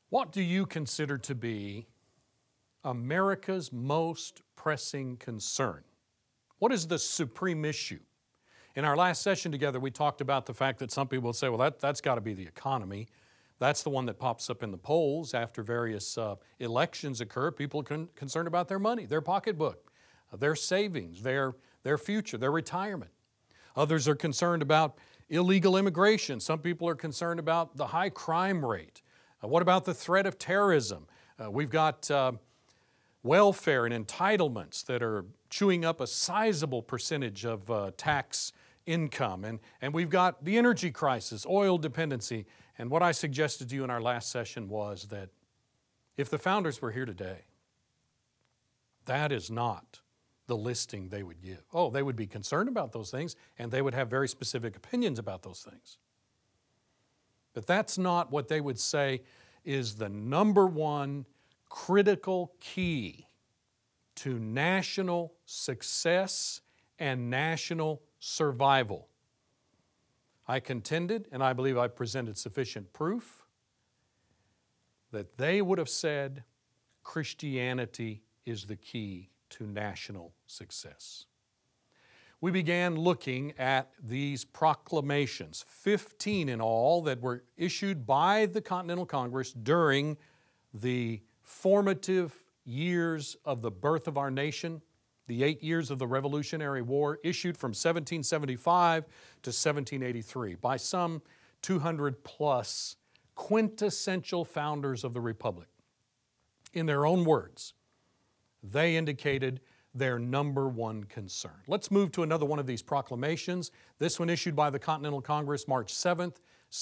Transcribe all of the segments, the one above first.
What do you consider to be America's most pressing concern? What is the supreme issue? In our last session together, we talked about the fact that some people will say, well, that's got to be the economy. That's the one that pops up in the polls after various elections occur. People are concerned about their money, their pocketbook, their savings, their future, their retirement. Others are concerned about illegal immigration. Some people are concerned about the high crime rate. What about the threat of terrorism? We've got welfare and entitlements that are chewing up a sizable percentage of tax income. And we've got the energy crisis, oil dependency. And what I suggested to you in our last session was that if the founders were here today, that is not the listing they would give. Oh, they would be concerned about those things, and they would have very specific opinions about those things. But that's not what they would say is the number one critical key to national success and national survival. I contended, and I believe I presented sufficient proof, that they would have said Christianity is the key to national success. We began looking at these proclamations, 15 in all, that were issued by the Continental Congress during the formative years of the birth of our nation, the 8 years of the Revolutionary War, issued from 1775 to 1783 by some 200 plus quintessential founders of the Republic. In their own words, they indicated their number one concern. Let's move to another one of these proclamations. This one issued by the Continental Congress, March 7th,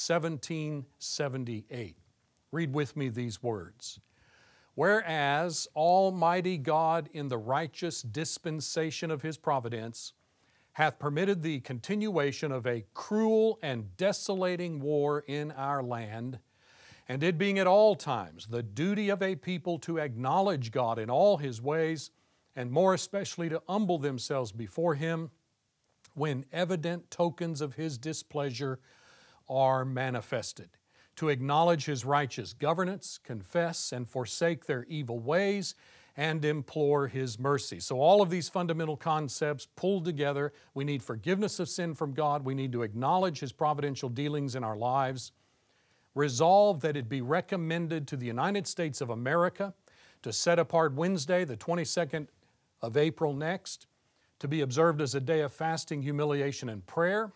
1778. Read with me these words. Whereas Almighty God in the righteous dispensation of His providence hath permitted the continuation of a cruel and desolating war in our land, and it being at all times the duty of a people to acknowledge God in all His ways, and more especially to humble themselves before Him when evident tokens of His displeasure are manifested, to acknowledge His righteous governance, confess and forsake their evil ways, and implore His mercy. So all of these fundamental concepts pulled together. We need forgiveness of sin from God. We need to acknowledge His providential dealings in our lives. Resolve that it be recommended to the United States of America to set apart Wednesday, the 22nd of April next, to be observed as a day of fasting, humiliation, and prayer.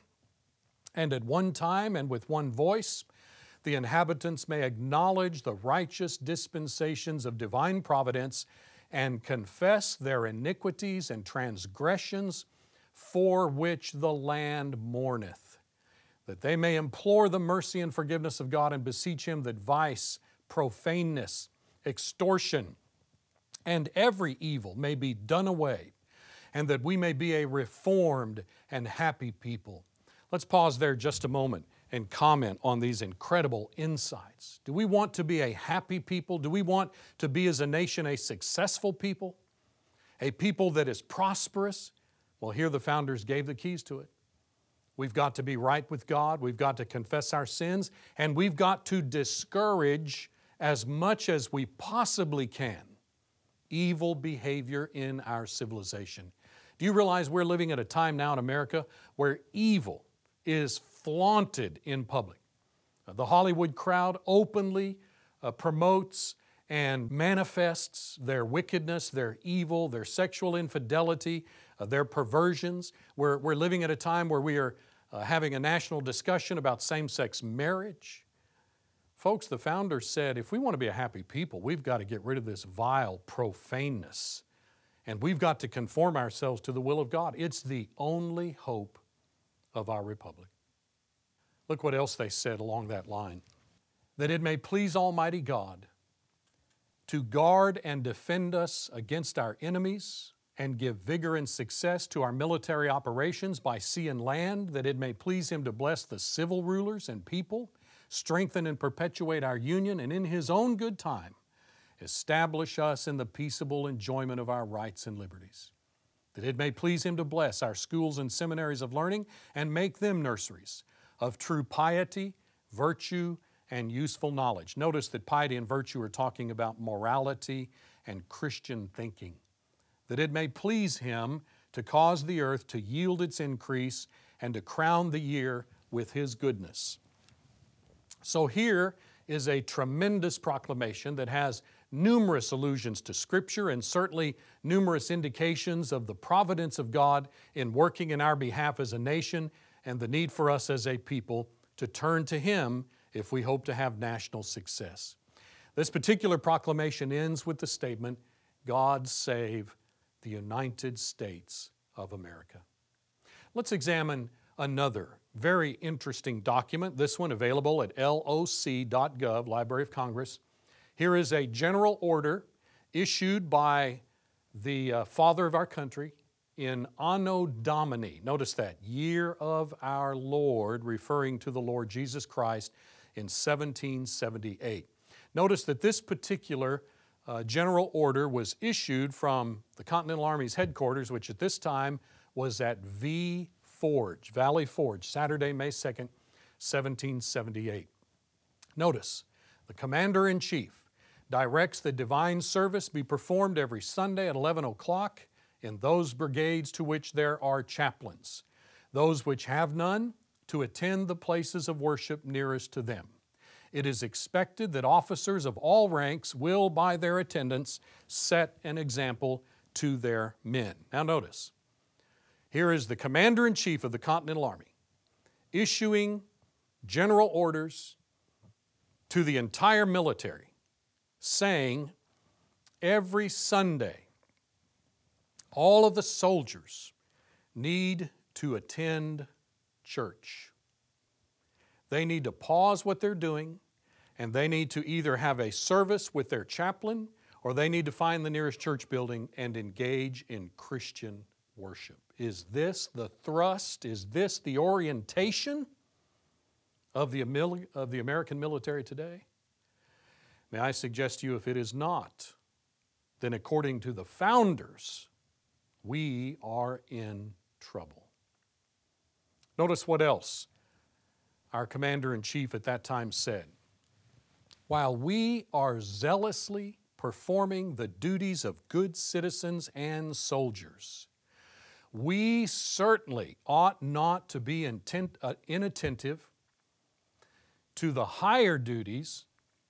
And at one time and with one voice, the inhabitants may acknowledge the righteous dispensations of divine providence and confess their iniquities and transgressions for which the land mourneth, that they may implore the mercy and forgiveness of God and beseech Him that vice, profaneness, extortion, and every evil may be done away, and that we may be a reformed and happy people. Let's pause there just a moment and comment on these incredible insights. Do we want to be a happy people? Do we want to be as a nation a successful people? A people that is prosperous? Well, here the founders gave the keys to it. We've got to be right with God. We've got to confess our sins. And we've got to discourage as much as we possibly can evil behavior in our civilization. Do you realize we're living at a time now in America where evil is flaunted in public? The Hollywood crowd openly promotes and manifests their wickedness, their evil, their sexual infidelity, their perversions. We're living at a time where we are having a national discussion about same-sex marriage. Folks, the founders said, if we want to be a happy people, we've got to get rid of this vile profaneness, and we've got to conform ourselves to the will of God. It's the only hope of our republic. Look what else they said along that line. That it may please Almighty God to guard and defend us against our enemies and give vigor and success to our military operations by sea and land, that it may please Him to bless the civil rulers and people, strengthen and perpetuate our union, and in His own good time, establish us in the peaceable enjoyment of our rights and liberties. That it may please Him to bless our schools and seminaries of learning and make them nurseries of true piety, virtue, and useful knowledge. Notice that piety and virtue are talking about morality and Christian thinking, that it may please Him to cause the earth to yield its increase and to crown the year with His goodness. So here is a tremendous proclamation that has numerous allusions to Scripture and certainly numerous indications of the providence of God in working in our behalf as a nation and the need for us as a people to turn to Him if we hope to have national success. This particular proclamation ends with the statement, God save the United States of America. Let's examine another very interesting document, this one available at loc.gov, Library of Congress. Here is a general order issued by the father of our country in Anno Domini. Notice that, year of our Lord, referring to the Lord Jesus Christ in 1778. Notice that this particular general order was issued from the Continental Army's headquarters, which at this time was at Valley Forge, Saturday, May 2nd, 1778. Notice, the Commander-in-Chief directs that divine service be performed every Sunday at 11 o'clock in those brigades to which there are chaplains. Those which have none, to attend the places of worship nearest to them. It is expected that officers of all ranks will, by their attendance, set an example to their men. Now notice, here is the Commander-in-Chief of the Continental Army issuing general orders to the entire military saying every Sunday all of the soldiers need to attend church. They need to pause what they're doing and they need to either have a service with their chaplain or they need to find the nearest church building and engage in Christian worship. Is this the thrust? Is this the orientation of the American military today? May I suggest to you, if it is not, then according to the founders, we are in trouble. Notice what else our Commander-in-Chief at that time said. While we are zealously performing the duties of good citizens and soldiers, we certainly ought not to be inattentive to the higher duties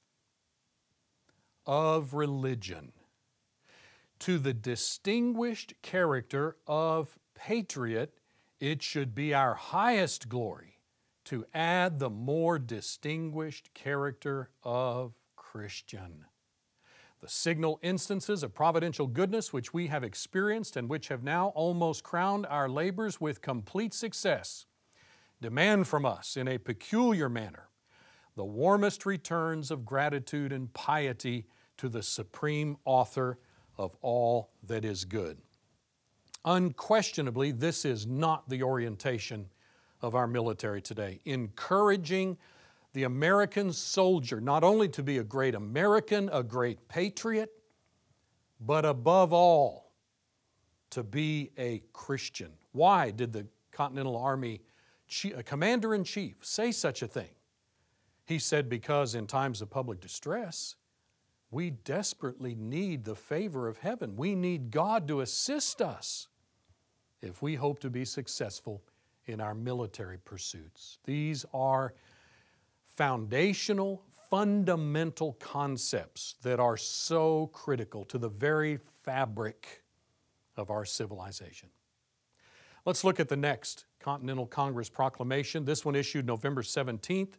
of religion, to the distinguished character of patriot. It should be our highest glory to add the more distinguished character of Christian. The signal instances of providential goodness which we have experienced and which have now almost crowned our labors with complete success demand from us in a peculiar manner the warmest returns of gratitude and piety to the supreme author of all that is good. Unquestionably, this is not the orientation of our military today. Encouraging the American soldier not only to be a great American, a great patriot, but above all, to be a Christian. Why did the Continental Army Commander-in-Chief say such a thing? He said, because in times of public distress, we desperately need the favor of heaven. We need God to assist us if we hope to be successful in our military pursuits. These are foundational, fundamental concepts that are so critical to the very fabric of our civilization. Let's look at the next Continental Congress proclamation. This one issued November 17th,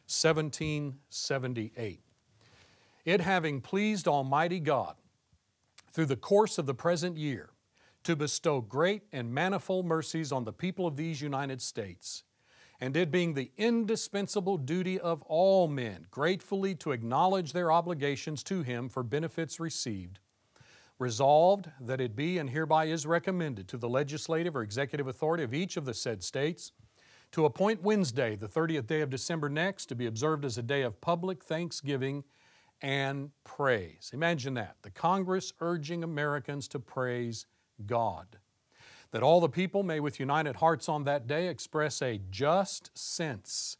1778. It having pleased Almighty God through the course of the present year to bestow great and manifold mercies on the people of these United States, and it being the indispensable duty of all men gratefully to acknowledge their obligations to Him for benefits received, resolved that it be and hereby is recommended to the legislative or executive authority of each of the said states to appoint Wednesday, the 30th day of December next, to be observed as a day of public thanksgiving and praise. Imagine that, the Congress urging Americans to praise God. That all the people may with united hearts on that day express a just sense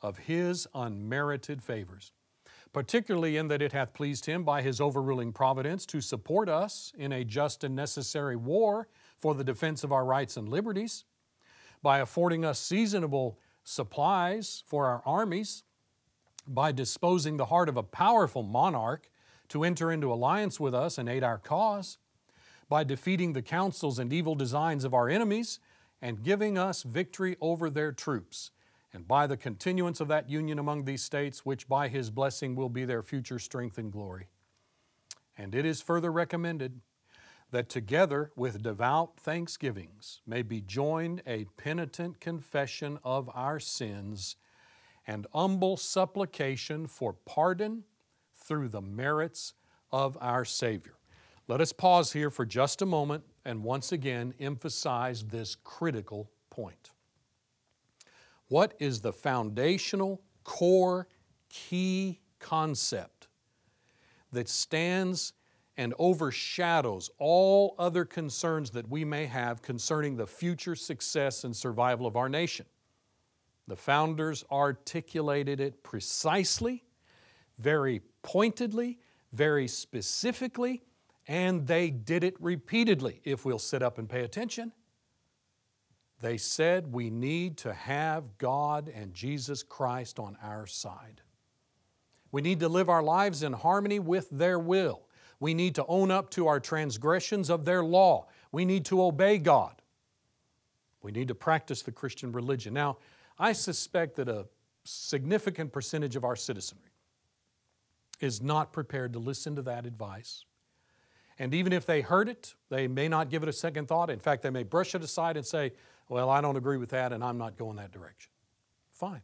of His unmerited favors, particularly in that it hath pleased Him by His overruling providence to support us in a just and necessary war for the defense of our rights and liberties, by affording us seasonable supplies for our armies, by disposing the heart of a powerful monarch to enter into alliance with us and aid our cause, by defeating the counsels and evil designs of our enemies and giving us victory over their troops, and by the continuance of that union among these states, which by His blessing will be their future strength and glory. And it is further recommended that together with devout thanksgivings may be joined a penitent confession of our sins and humble supplication for pardon through the merits of our Savior. Let us pause here for just a moment and once again emphasize this critical point. What is the foundational, core, key concept that stands and overshadows all other concerns that we may have concerning the future success and survival of our nation? The founders articulated it precisely, very pointedly, very specifically, and they did it repeatedly, if we'll sit up and pay attention. They said we need to have God and Jesus Christ on our side. We need to live our lives in harmony with their will. We need to own up to our transgressions of their law. We need to obey God. We need to practice the Christian religion. Now, I suspect that a significant percentage of our citizenry is not prepared to listen to that advice. And even if they heard it, they may not give it a second thought. In fact, they may brush it aside and say, well, I don't agree with that and I'm not going that direction. Fine.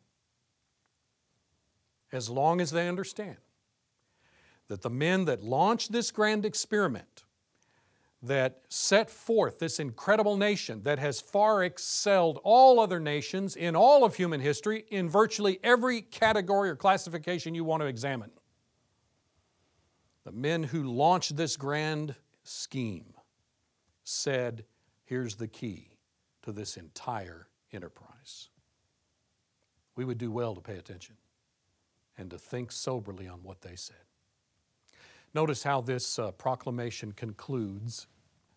As long as they understand that the men that launched this grand experiment, that set forth this incredible nation that has far excelled all other nations in all of human history in virtually every category or classification you want to examine. The men who launched this grand scheme said, here's the key to this entire enterprise. We would do well to pay attention and to think soberly on what they said. Notice how this proclamation concludes.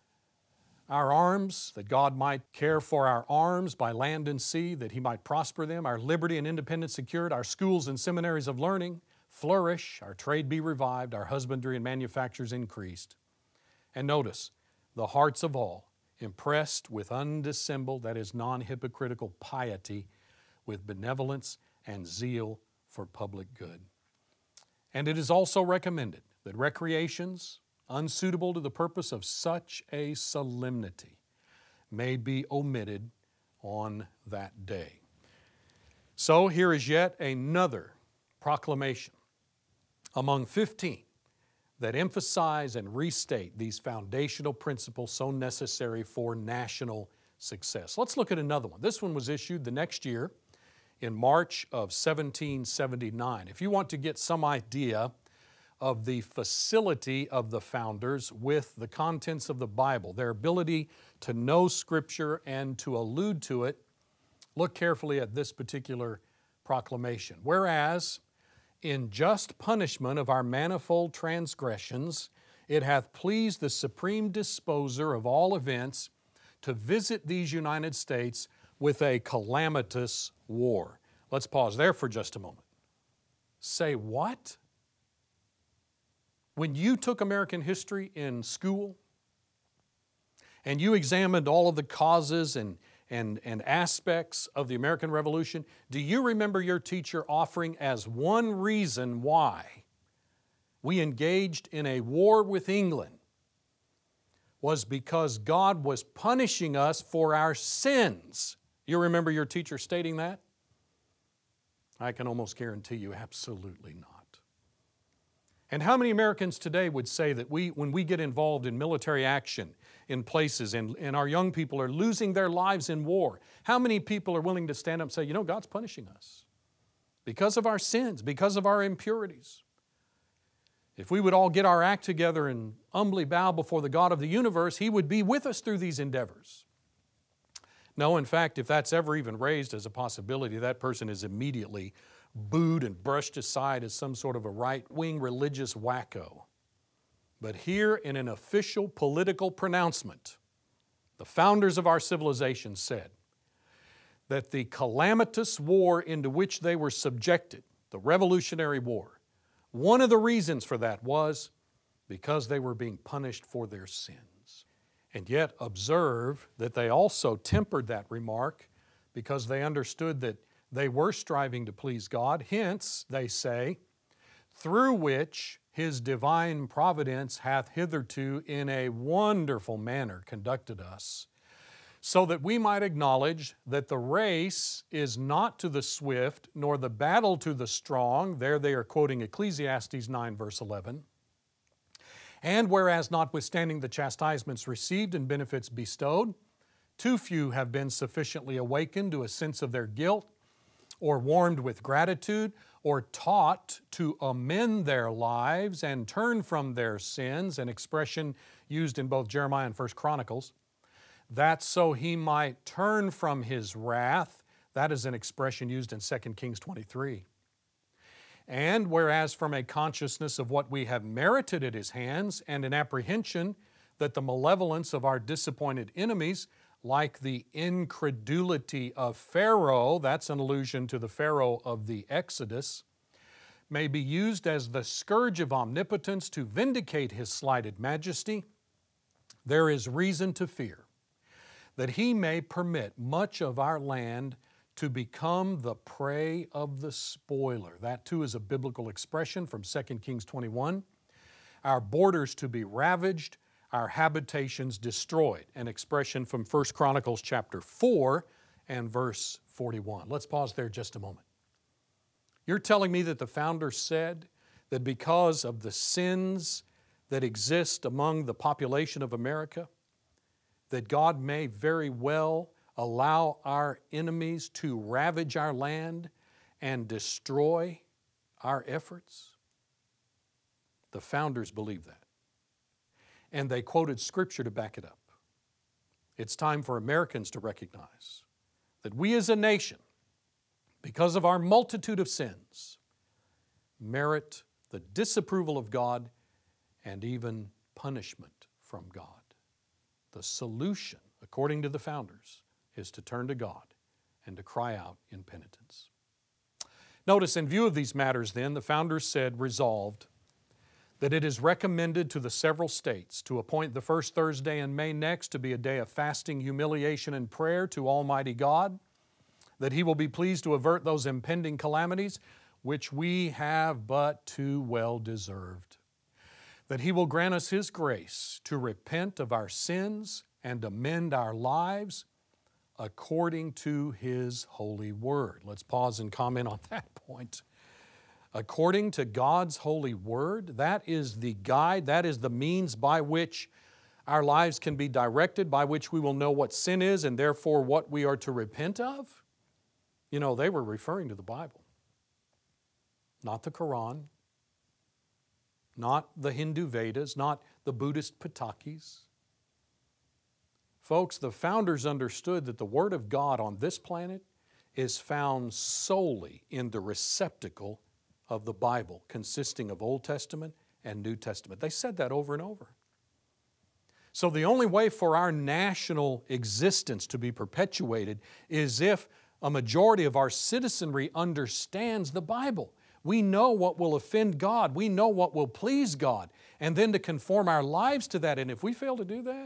Our arms, that God might care for our arms by land and sea, that He might prosper them, our liberty and independence secured, our schools and seminaries of learning flourish, our trade be revived, our husbandry and manufactures increased. And notice, the hearts of all impressed with undissembled, that is non-hypocritical piety, with benevolence and zeal for public good. And it is also recommended that recreations unsuitable to the purpose of such a solemnity may be omitted on that day. So here is yet another proclamation among 15 that emphasize and restate these foundational principles so necessary for national success. Let's look at another one. This one was issued the next year in March of 1779. If you want to get some idea of the facility of the founders with the contents of the Bible, their ability to know Scripture and to allude to it, look carefully at this particular proclamation. Whereas, in just punishment of our manifold transgressions, it hath pleased the Supreme Disposer of all events to visit these United States with a calamitous war. Let's pause there for just a moment. Say what? When you took American history in school and you examined all of the causes and aspects of the American Revolution, do you remember your teacher offering as one reason why we engaged in a war with England was because God was punishing us for our sins? You remember your teacher stating that? I can almost guarantee you absolutely not. And how many Americans today would say that when we get involved in military action in places and our young people are losing their lives in war, how many people are willing to stand up and say, you know, God's punishing us because of our sins, because of our impurities? If we would all get our act together and humbly bow before the God of the universe, He would be with us through these endeavors. No, in fact, if that's ever even raised as a possibility, that person is immediately booed and brushed aside as some sort of a right-wing religious wacko. But here in an official political pronouncement, the founders of our civilization said that the calamitous war into which they were subjected, the Revolutionary War, one of the reasons for that was because they were being punished for their sins. And yet observe that they also tempered that remark because they understood that they were striving to please God. Hence, they say, through which His divine providence hath hitherto in a wonderful manner conducted us, so that we might acknowledge that the race is not to the swift, nor the battle to the strong. There they are quoting Ecclesiastes 9, verse 11. And whereas notwithstanding the chastisements received and benefits bestowed, too few have been sufficiently awakened to a sense of their guilt, or warmed with gratitude, or taught to amend their lives and turn from their sins, an expression used in both Jeremiah and 1 Chronicles, that so He might turn from His wrath. That is an expression used in 2 Kings 23. And whereas from a consciousness of what we have merited at His hands and an apprehension that the malevolence of our disappointed enemies, like the incredulity of Pharaoh, that's an allusion to the Pharaoh of the Exodus, may be used as the scourge of omnipotence to vindicate His slighted majesty, there is reason to fear that He may permit much of our land to become the prey of the spoiler. That too is a biblical expression from 2 Kings 21. Our borders to be ravaged, our habitations destroyed, an expression from 1 Chronicles chapter 4 and verse 41. Let's pause there just a moment. You're telling me that the founders said that because of the sins that exist among the population of America, that God may very well allow our enemies to ravage our land and destroy our efforts? The founders believed that. And they quoted Scripture to back it up. It's time for Americans to recognize that we as a nation, because of our multitude of sins, merit the disapproval of God and even punishment from God. The solution, according to the founders, is to turn to God and to cry out in penitence. Notice, in view of these matters then, the founders resolved that it is recommended to the several states to appoint the first Thursday in May next to be a day of fasting, humiliation, and prayer to Almighty God, that He will be pleased to avert those impending calamities which we have but too well deserved, that He will grant us His grace to repent of our sins and amend our lives according to His holy word. Let's pause and comment on that point. According to God's holy word, that is the guide, that is the means by which our lives can be directed, by which we will know what sin is and therefore what we are to repent of. You know, they were referring to the Bible, not the Quran, not the Hindu Vedas, not the Buddhist Pitakis. Folks, the founders understood that the Word of God on this planet is found solely in the receptacle of the Bible, consisting of Old Testament and New Testament. They said that over and over. So the only way for our national existence to be perpetuated is if a majority of our citizenry understands the Bible. We know what will offend God. We know what will please God. And then to conform our lives to that. And if we fail to do that,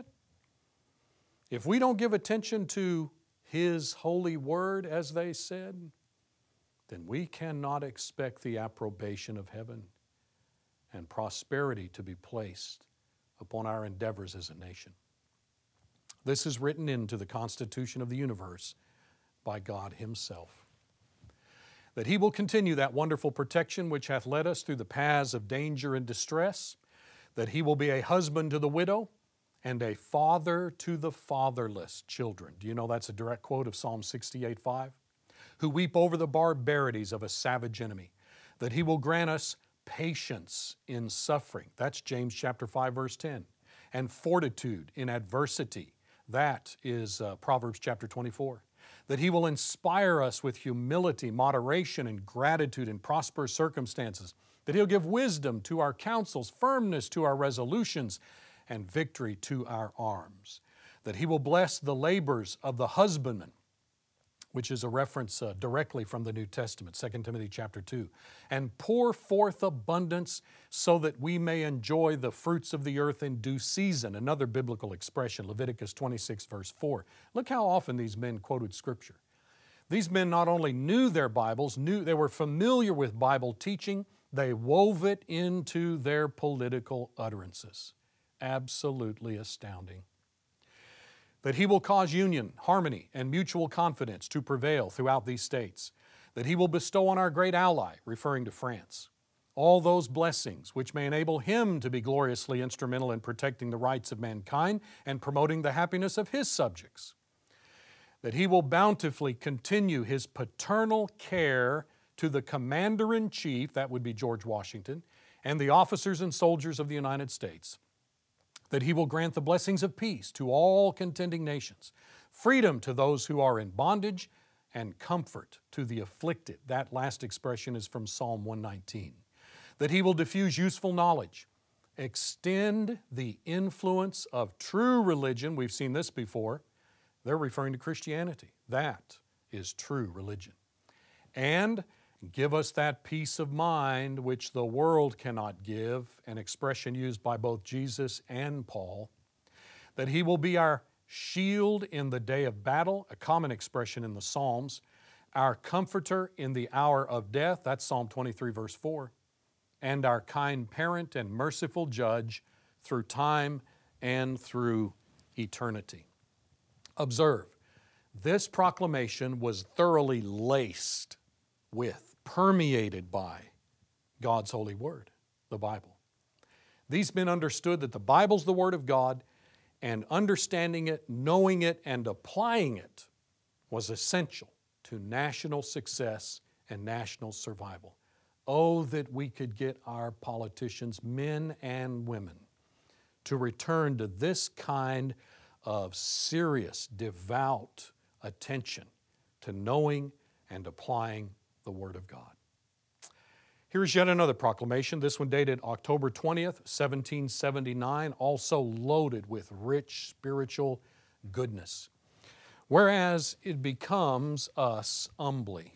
if we don't give attention to His holy word, as they said, then we cannot expect the approbation of heaven and prosperity to be placed upon our endeavors as a nation. This is written into the constitution of the universe by God Himself, that He will continue that wonderful protection which hath led us through the paths of danger and distress, that He will be a husband to the widow and a father to the fatherless children. Do you know that's a direct quote of Psalm 68:5? Who weep over the barbarities of a savage enemy, that He will grant us patience in suffering. That's James chapter 5, verse 10. And fortitude in adversity, That is Proverbs chapter 24. That He will inspire us with humility, moderation, and gratitude in prosperous circumstances. That He'll give wisdom to our counsels, firmness to our resolutions, and victory to our arms. That He will bless the labors of the husbandman, which is a reference directly from the New Testament, 2 Timothy chapter 2, and pour forth abundance so that we may enjoy the fruits of the earth in due season. Another biblical expression, Leviticus 26, verse 4. Look how often these men quoted Scripture. These men not only knew their Bibles, they were familiar with Bible teaching, they wove it into their political utterances. Absolutely astounding. That He will cause union, harmony, and mutual confidence to prevail throughout these states. That He will bestow on our great ally, referring to France, all those blessings which may enable Him to be gloriously instrumental in protecting the rights of mankind and promoting the happiness of His subjects. That He will bountifully continue His paternal care to the Commander-in-Chief, that would be George Washington, and the officers and soldiers of the United States. That He will grant the blessings of peace to all contending nations, freedom to those who are in bondage, and comfort to the afflicted. That last expression is from Psalm 119. That He will diffuse useful knowledge, extend the influence of true religion. We've seen this before. They're referring to Christianity. That is true religion. And give us that peace of mind which the world cannot give, an expression used by both Jesus and Paul. That He will be our shield in the day of battle, a common expression in the Psalms, our comforter in the hour of death, that's Psalm 23, verse 4, and our kind parent and merciful judge through time and through eternity. Observe, this proclamation was thoroughly laced with, permeated by God's holy word, the Bible. These men understood that the Bible's the Word of God, and understanding it, knowing it, and applying it was essential to national success and national survival. Oh, that we could get our politicians, men and women, to return to this kind of serious, devout attention to knowing and applying the Word of God. Here's yet another proclamation, this one dated October 20th, 1779, also loaded with rich spiritual goodness. Whereas it becomes us humbly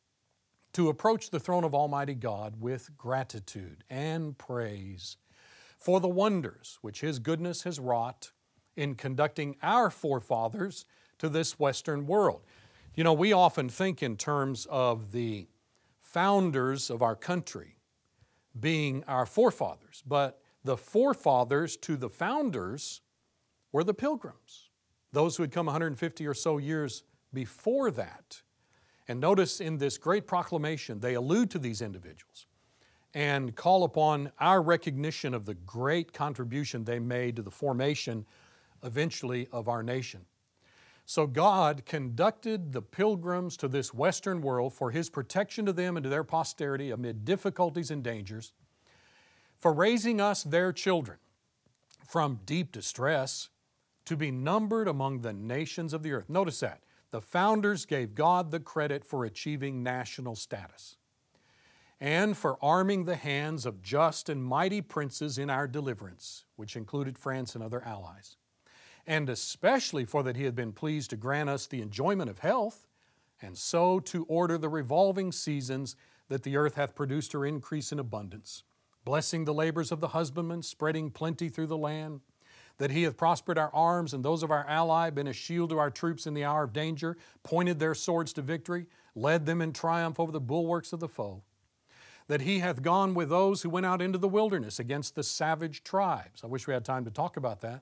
to approach the throne of Almighty God with gratitude and praise for the wonders which His goodness has wrought in conducting our forefathers to this Western world. You know, we often think in terms of the founders of our country being our forefathers, but the forefathers to the founders were the Pilgrims, those who had come 150 or so years before that. And notice in this great proclamation, they allude to these individuals and call upon our recognition of the great contribution they made to the formation eventually of our nation. So God conducted the Pilgrims to this Western world for His protection to them and to their posterity amid difficulties and dangers, for raising us, their children, from deep distress to be numbered among the nations of the earth. Notice that. The founders gave God the credit for achieving national status and for arming the hands of just and mighty princes in our deliverance, which included France and other allies. And especially for that He had been pleased to grant us the enjoyment of health, and so to order the revolving seasons that the earth hath produced her increase in abundance, blessing the labors of the husbandman, spreading plenty through the land, that He hath prospered our arms and those of our ally, been a shield to our troops in the hour of danger, pointed their swords to victory, led them in triumph over the bulwarks of the foe, that He hath gone with those who went out into the wilderness against the savage tribes. I wish we had time to talk about that.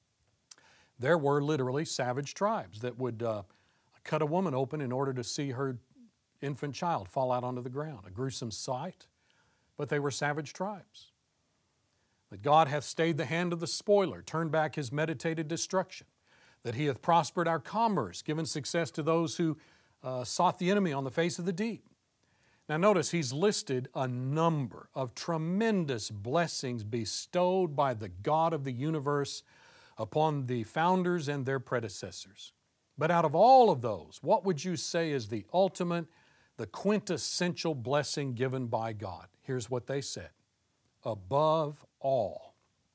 There were literally savage tribes that would cut a woman open in order to see her infant child fall out onto the ground. A gruesome sight, but they were savage tribes. That God hath stayed the hand of the spoiler, turned back His meditated destruction. That He hath prospered our commerce, given success to those who sought the enemy on the face of the deep. Now notice He's listed a number of tremendous blessings bestowed by the God of the universe upon the founders and their predecessors. But out of all of those, what would you say is the ultimate, the quintessential blessing given by God? Here's what they said. Above all,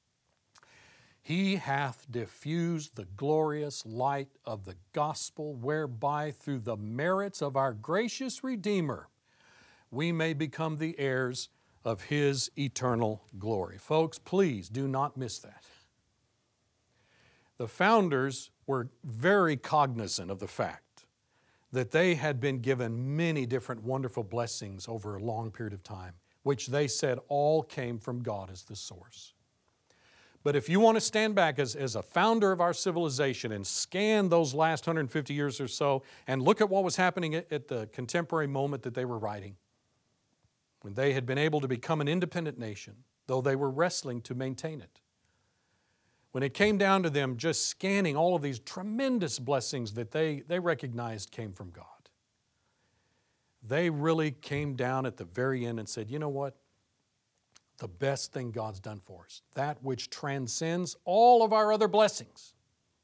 He hath diffused the glorious light of the gospel, whereby through the merits of our gracious Redeemer, we may become the heirs of His eternal glory. Folks, please do not miss that. The founders were very cognizant of the fact that they had been given many different wonderful blessings over a long period of time, which they said all came from God as the source. But if you want to stand back as a founder of our civilization and scan those last 150 years or so and look at what was happening at the contemporary moment that they were writing, when they had been able to become an independent nation, though they were wrestling to maintain it, when it came down to them just scanning all of these tremendous blessings that they recognized came from God, they really came down at the very end and said, you know what? The best thing God's done for us, that which transcends all of our other blessings,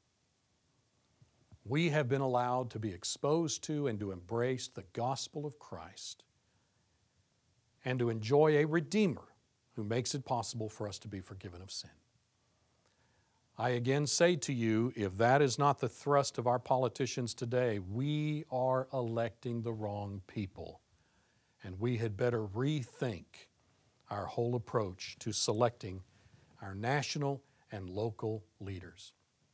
we have been allowed to be exposed to and to embrace the gospel of Christ and to enjoy a Redeemer who makes it possible for us to be forgiven of sin. I again say to you, if that is not the thrust of our politicians today, we are electing the wrong people, and we had better rethink our whole approach to selecting our national and local leaders.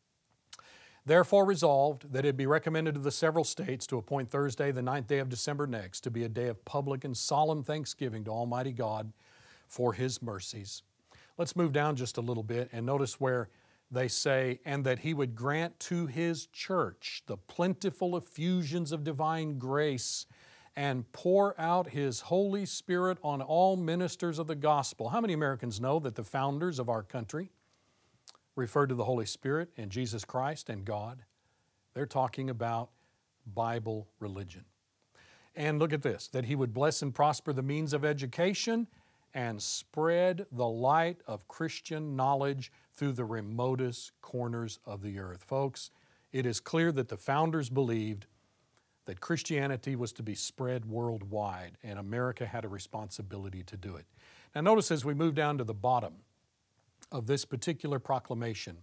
Therefore resolved that it be recommended to the several states to appoint Thursday, the 9th day of December next, to be a day of public and solemn thanksgiving to Almighty God for His mercies. Let's move down just a little bit and notice where they say, and that He would grant to His church the plentiful effusions of divine grace and pour out His Holy Spirit on all ministers of the gospel. How many Americans know that the founders of our country referred to the Holy Spirit and Jesus Christ and God? They're talking about Bible religion. And look at this, that He would bless and prosper the means of education and spread the light of Christian knowledge through the remotest corners of the earth. Folks, it is clear that the founders believed that Christianity was to be spread worldwide, and America had a responsibility to do it. Now notice as we move down to the bottom of this particular proclamation,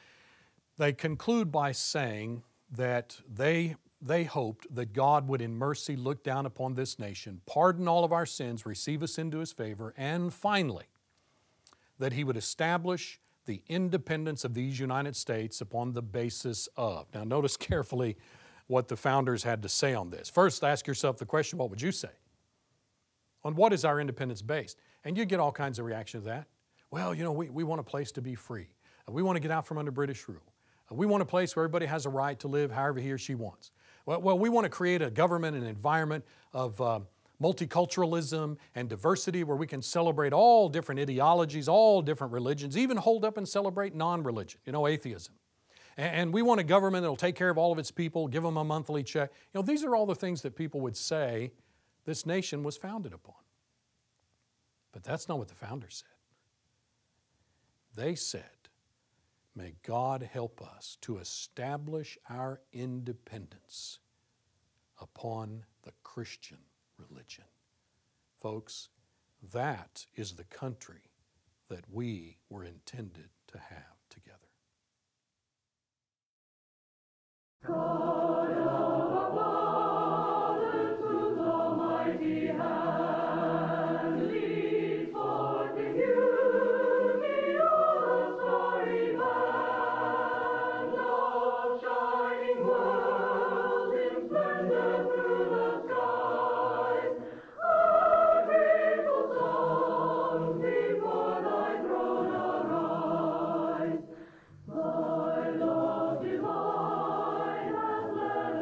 they conclude by saying that they hoped that God would in mercy look down upon this nation, pardon all of our sins, receive us into His favor, and finally, that He would establish the independence of these United States upon the basis of. Now notice carefully what the founders had to say on this. First, ask yourself the question, what would you say? On what is our independence based? And you get all kinds of reactions to that. Well, you know, we want a place to be free. We want to get out from under British rule. We want a place where everybody has a right to live however he or she wants. Well, we want to create a government and environment of multiculturalism and diversity where we can celebrate all different ideologies, all different religions, even hold up and celebrate non-religion, atheism. And we want a government that will take care of all of its people, give them a monthly check. These are all the things that people would say this nation was founded upon. But that's not what the founders said. They said, may God help us to establish our independence upon the Christian religion. Folks, that is the country that we were intended to have together. God of our fathers, whose almighty hand leads forth the beauty of the starry band of shining worlds in splendor through the skies, our grateful songs before Thy throne arise. Thy love divine hath led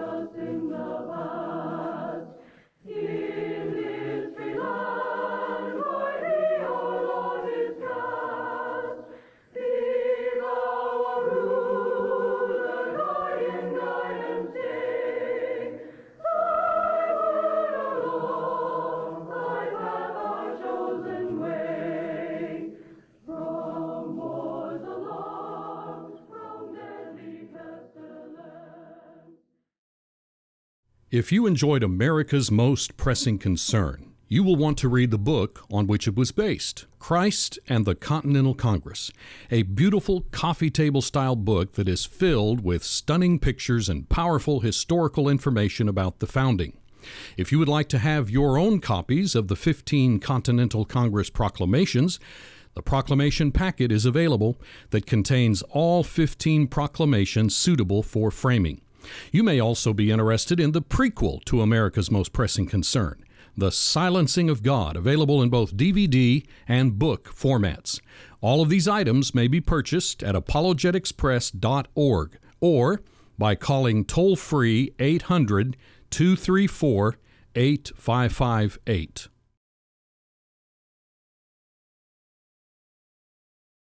If you enjoyed America's Most Pressing Concern, you will want to read the book on which it was based, Christ and the Continental Congress, a beautiful coffee table-style book that is filled with stunning pictures and powerful historical information about the founding. If you would like to have your own copies of the 15 Continental Congress proclamations, the proclamation packet is available that contains all 15 proclamations suitable for framing. You may also be interested in the prequel to America's Most Pressing Concern, The Silencing of God, available in both DVD and book formats. All of these items may be purchased at apologeticspress.org or by calling toll-free 800-234-8558.